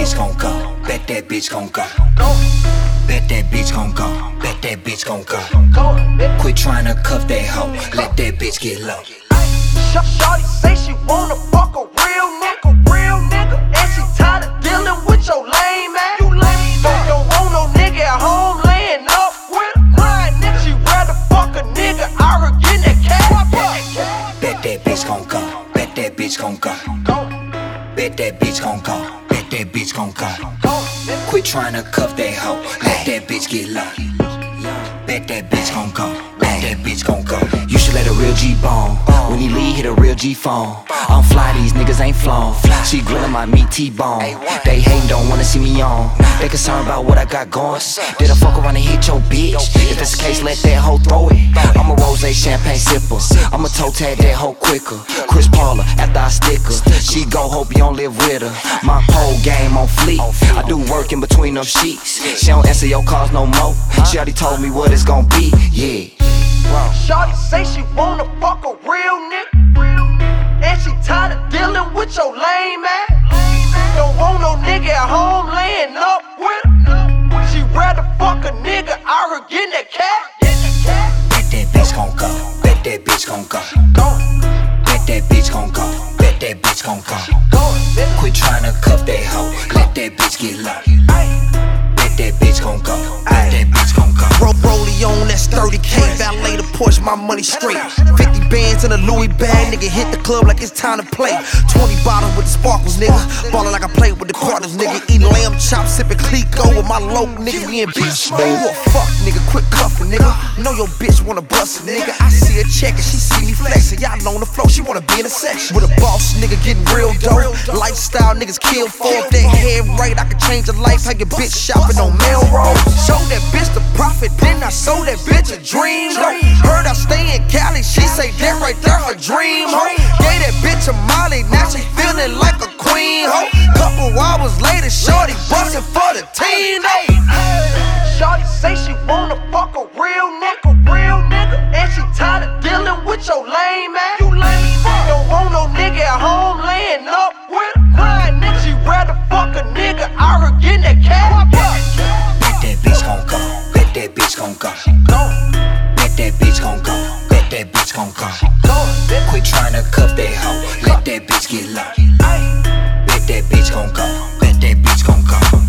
bitch gon' go. Bet that bitch gon' go. Bet that bitch gon' go. Bet that bitch gon' go. Quit tryna cuff that hoe. Let that bitch get low. Shawty say she wanna fuck a real nigga, and she tired of dealing with your lame ass. Don't want no nigga at home laying up with a crying nigga. She rather fuck a nigga out her getting that cash. Bet that bitch gon' go. Bet that bitch gon' go. Bet that bitch gon' go. Bet that bitch gon' go. Quit tryna cuff that hoe. Let that bitch get low. Bet that bitch gon' go. Bet that bitch gon' go. You should let a real G bone. When he leave, hit a real G phone. I'm fly, these niggas ain't flown. She grilling my meat T-bone. They hatin', don't wanna see me on. They concerned about what I got going. Did I fuck around and hit your bitch? If it's the case, let that hoe throw it. I'm a rosé champagne sipper. I'ma toe tag that hoe quicker. Chris Paula, after I stick her. She go, hope you don't live with her. My whole game on fleek. I do work in between them sheets. She don't answer your calls no more. She already told me what it's gon' be, yeah. Shawty say she wanna fuck a real nigga, and she tired of dealing with your lame ass. Don't want no nigga at home laying up with her. She rather fuck a nigga out her getting that cash. Bet that bitch gon' go. Bet that bitch gon' go. Bet that bitch gon' go. Bet that bitch gon' go. Quit tryna cuff that hoe. Let that bitch get low. Bet that bitch gon' go. Bet that bitch gon' go. Rollie on, that's 30K. Valet the Porsche, my money straight. 50 bands in a Louis bag, nigga hit the club like it's time to play. 20 bottles with the sparkles, nigga. Ballin' like I played with the Cardinals, nigga. Eating lamb chops, sippin' Clico with my local nigga. We in bitch smooth. You a fuck, nigga, quit cuffin', nigga. Know your bitch wanna bust it, nigga. I see her check and she see me flexin'. Y'all on the floor, she wanna be in a section. With a boss, nigga, getting real dope. Lifestyle niggas kill for. If that head right, I can change her life. How your bitch shopping on Melrose. Show that bitch the profit, then I sold that bitch a dream. Heard I stay in Cali, she say that right there her dream. Ho, gave that bitch a Molly, now she feeling like a queen. Ho, couple hours later, shorty bustin' for the team. Shawty say she wanna fuck a real nigga, and she tired of dealing with your lame ass. Don't want no nigga at home laying up with a crying nigga. She rather fuck a nigga out her getting that cash. Bet that bitch gon' go. Bet that bitch gon' go. Bet that bitch gon' go. Bet that bitch gon' go. Quit tryna cuff that hoe. Let that bitch get low. Bet that bitch gon' go. Bet that bitch gon' go.